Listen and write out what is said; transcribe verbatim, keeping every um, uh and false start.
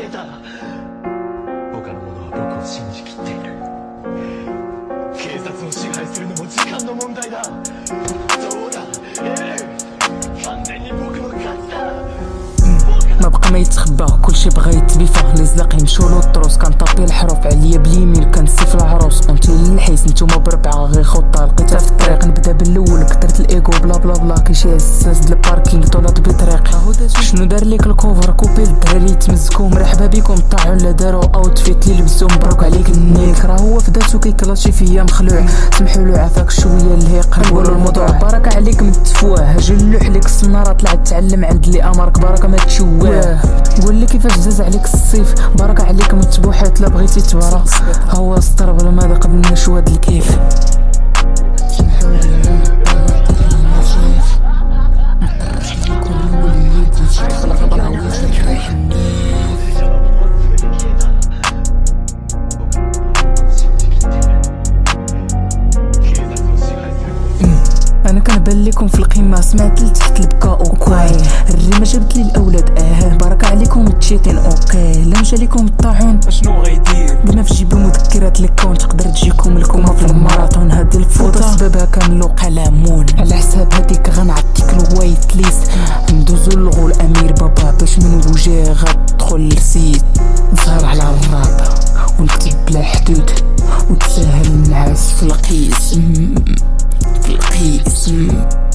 けた。他の者は僕を信じきっている。警察を支配するのも時間の問題だ。そうだエレン、完全に僕の勝ちだ。 ما بقى ما يتخبى كلشي بغا يتبيفا لي زلاق يمشوا له الطروس كنطابي الحروف عليا باليمين كنسيف العروس انت للحيس نتوما بربعه غير خطه لقيتها في الطريق نبدا بالاول كثرت الايغو بلا بلا بلا كيشي اساس د الباركينغ طولات بطريق شنو دار ليك الكوفر كوبي الدراري تمزكو مرحبا بكم طاعوا لا داروا اوتفيت لي لبسو مبروك عليك النيك راه هو في ذاتو كيكلاشي فيا مخلوع سمحوا له عافاك شويه الهيق نقولوا الموضوع بركه عليك من التفواه هاجي اللوح ليك السناره طلعت تعلم عند اللي امرك بركه ما تشواه قول لي كيفاش داز عليك الصيف بركه عليك من التبوحات لا بغيتي تبرا هو سطر بلا ما ذاق بنا شواد الكيف انا كنبان لكم في القمه سمعت لتحت البكاء وكواي الريمه جابت لي الاولاد اه بركه عليكم التشيتين اوكي لا مشى لكم الطاحون اشنو غيدير قلنا في جيبو مذكرات الكون تقدر تجيكم الكومه في الماراثون هادي الفوطه سببها كامل وقلامون على حساب هذيك غنعطيك الوايت ليست ندوزو للغول امير بابا باش من وجهه غتدخل للسيت نسهر على الراب ونكتب بلا حدود وتسهل النعاس في القيس في القيس